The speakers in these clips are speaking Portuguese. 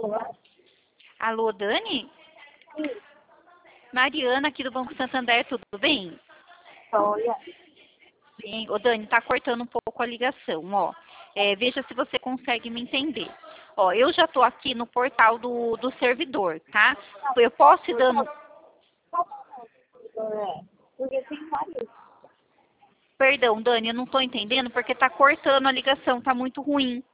Alô, Dani? Mariana aqui do Banco Santander, tudo bem? Olha, Bem, ô Dani, tá cortando um pouco a ligação, ó. Veja se você consegue me entender. Ó, eu já tô aqui no portal do servidor, tá? Eu posso ir dando... porque tem vários. Perdão, Dani, eu não tô entendendo porque tá cortando a ligação, tá muito ruim.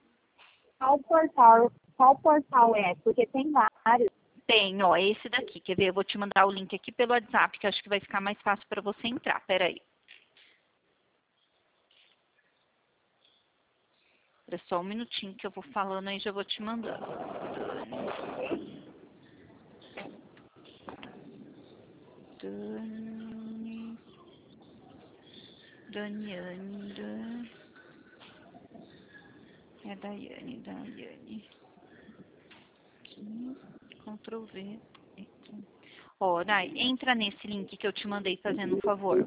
Qual portal é? Porque tem vários. Tem, ó, esse daqui. Quer ver? Eu vou te mandar o link aqui pelo WhatsApp, que acho que vai ficar mais fácil para você entrar. Pera aí. Espera só um minutinho que eu vou falando aí, já vou te mandando. Dani. Daniane. É Daiane. Aqui. Ctrl V. Ó, Dai, entra nesse link que eu te mandei fazendo um favor.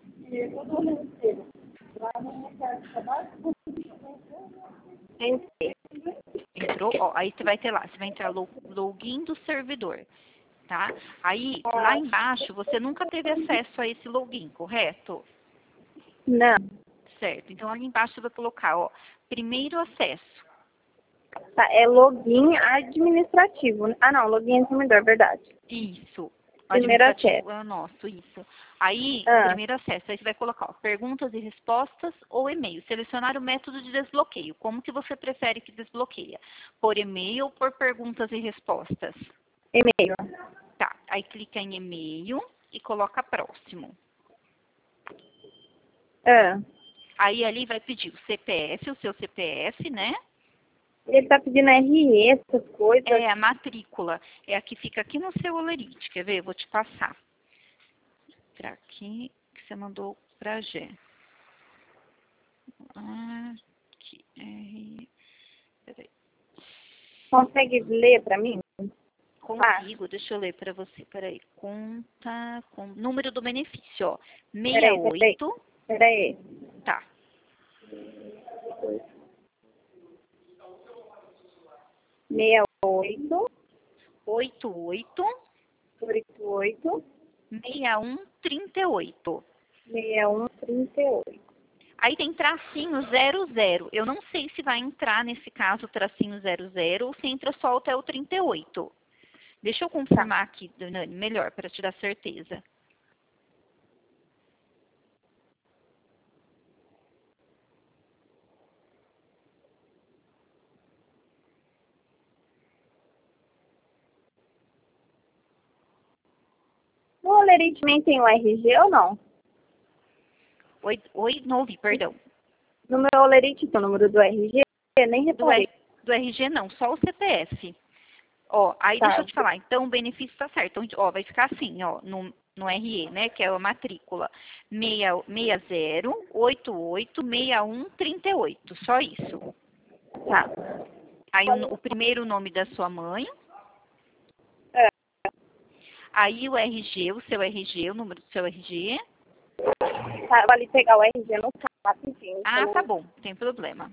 Entrou? Ó, aí você vai ter lá, você vai entrar login do servidor, tá? Aí, lá embaixo, você nunca teve acesso a esse login, correto? Não. Certo. Então, ali embaixo você vai colocar, ó, primeiro acesso. Tá, é login administrativo. Ah, não, login consumidor, verdade. Isso. Primeiro Administrativo acesso. é o nosso, isso. Aí, Ah. primeiro acesso, aí você vai colocar, ó, perguntas e respostas ou e-mail. Selecionar o método de desbloqueio. Como que você prefere que desbloqueia? Por e-mail ou por perguntas e respostas? E-mail. Tá, aí clica em e-mail e coloca próximo. Ah. Aí ali vai pedir o CPF, o seu CPF, né? Ele tá pedindo RE, essas coisas. É a matrícula. É a que fica aqui no seu Olerite. Quer ver? Eu vou te passar. Pra aqui que você mandou pra Gé. Aqui, R. Peraí. Consegue ler pra mim? Consigo, deixa eu ler pra você. Peraí. Conta com número do benefício, ó. Peraí. 68. Peraí. Tá. 68, 88 88, 6138. 6138. Aí tem tracinho 00. Eu não sei se vai entrar nesse caso tracinho 00 ou se entra só até o 38. Deixa eu confirmar aqui, Dani, melhor, para te dar certeza. No Olerite também tem o RG ou não? Oi, não ouvi, perdão. No meu Olerite tem o número do RG? Eu nem reparei. Do RG não, só o CPF. Ó, aí Tá. deixa eu te falar, então o benefício tá certo. Então, ó, vai ficar assim, ó, no RE, né, que é a matrícula 60886138, só isso. Tá. Aí o primeiro nome da sua mãe. É. Aí o RG, o seu RG, o número do seu RG. Tá, vale pegar o RG no carro rapidinho. Ah, tá bom, sem problema.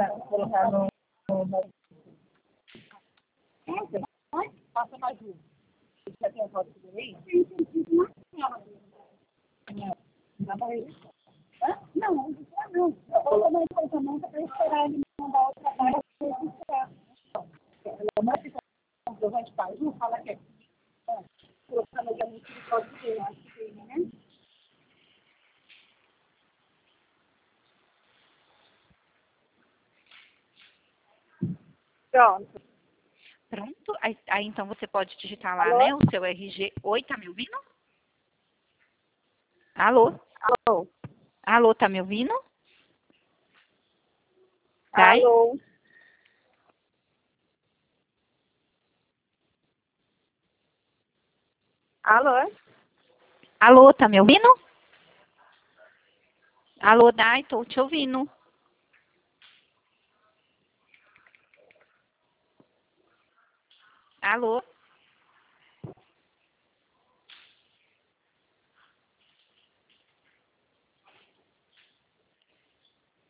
colocar no... Passa mais um. Você tem a foto aí? Não. Dá pra ir? Não, não. Eu vou tomar esse pensamento para esperar ele mandar outra parte para eu esperar. Mas se você vai te fazer, não fala que é. Colocando a gente de português, né? Pronto. Pronto? Aí, então você pode digitar lá, Alô? né, o seu RG. Oi, tá me ouvindo? Alô? Alô? Alô, tá me ouvindo? Tá? Alô? Alô? Alô, tá me ouvindo? Alô, Dai, tô te ouvindo. Alô?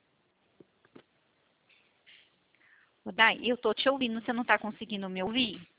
Ô, Dai, eu tô te ouvindo, você não tá conseguindo me ouvir?